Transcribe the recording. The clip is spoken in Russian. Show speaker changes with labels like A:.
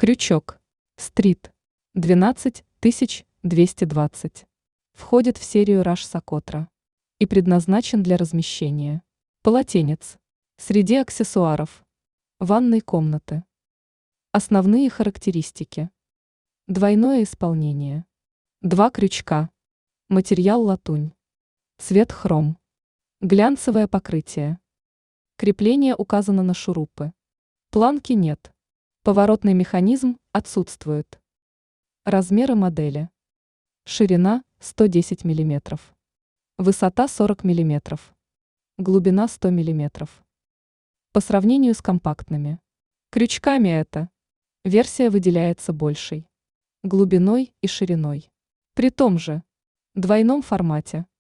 A: Крючок. Стрит. 12220. Входит в серию Rush Socotra и предназначен для размещения полотенец среди аксессуаров ванной комнаты. Основные характеристики. Двойное исполнение. 2 крючка. Материал латунь. Цвет хром. Глянцевое покрытие. Крепление указано на шурупы. Планки нет. Поворотный механизм отсутствует. Размеры модели. Ширина 110 мм. Высота 40 мм. Глубина 100 мм. По сравнению с компактными крючками эта версия выделяется большей глубиной и шириной. При том же двойном формате